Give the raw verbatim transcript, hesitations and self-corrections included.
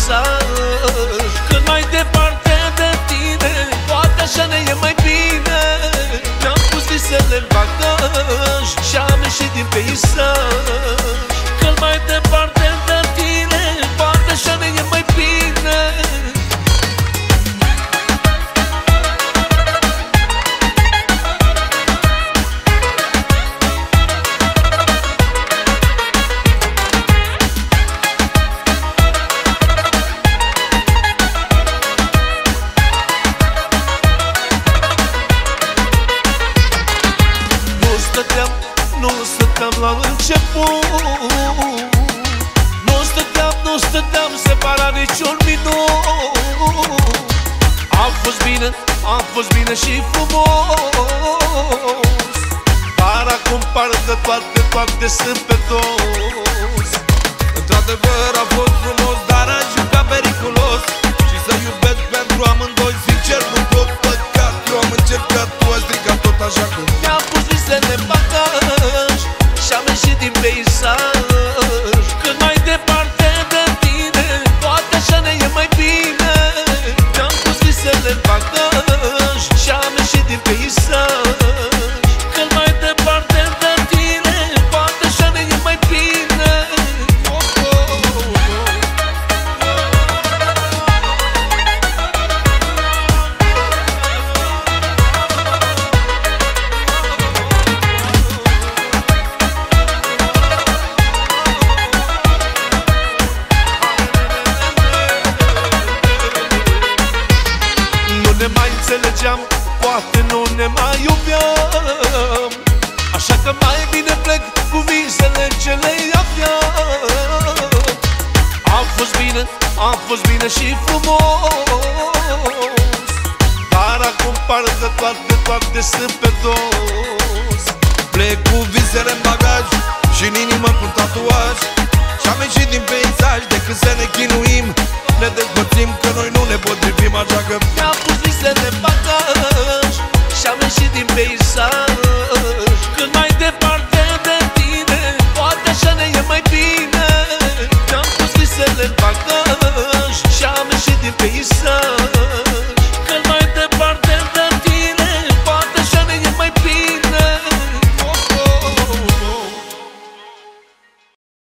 peisaj. Cât mai departe de tine, poate așa ne e mai bine. Mi-am pus visele în bagaj și am ieșit din peisaj. Cât mai departe de tine, poate așa ne e mai bine. Nu stăteam la început, nu stăteam, nu stăteam separat niciun minut. A fost bine, a fost bine și frumos, dar acum parcă toate, toate sunt pe dos. Într-adevăr a fost frumos, dar aș juca periculos și să iubesc pentru amândoi. Sincer nu pot păcat, eu am încercat, tu ai stricat tot așa cum mi-am pus visele în bagaj și-am ieșit din peisaj. Cât mai departe de tine, poate așa ne e mai bine. Mi-am pus visele în bagaj și-am ieșit din peisaj. Cât mai departe de tine, poate așa ne e mai bine. Oh, oh, oh, oh. Ne mai înțelegeam, poate nu ne mai iubeam, așa că mai bine plec cu visele ce le aveam. A fost bine, a fost bine și frumos, dar acum parcă toate, toate sunt pe dos. plec cu visele în bagaj și în inimă cu tatuaj și-am ieșit din peisaj. Decât să ne chinuim, ne despărțim, că noi nu ne potrivim. Așa că mi-am pus visele în bagaj